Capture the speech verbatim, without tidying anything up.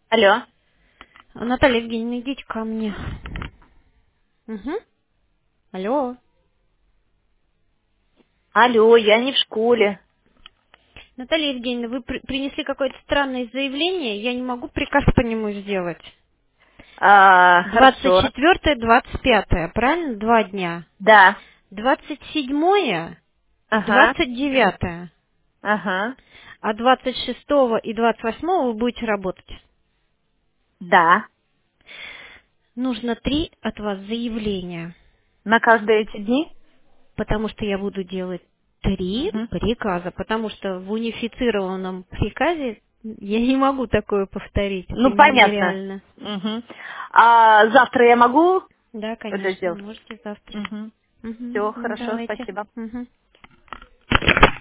Алло. Наталья Евгеньевна, идите ко мне. Угу. Алло. Алло, я не в школе. Наталья Евгеньевна, вы при- принесли какое-то странное заявление, я не могу приказ по нему сделать. А, Двадцать хорошо. четвёртое, двадцать пятое, правильно? Два дня. Да. Двадцать седьмое и Ага. двадцать девятое. Ага. А двадцать шестого и двадцать восьмого вы будете работать. Да. Нужно три от вас заявления, На каждые эти дни? потому что я буду делать три Угу. приказа, потому что в унифицированном приказе я не могу такое повторить, это Ну, понятно. нереально. Угу. А завтра я могу Да, это конечно, сделать? можете завтра. Угу. Угу. Все, Ну, хорошо, давайте. спасибо. Угу.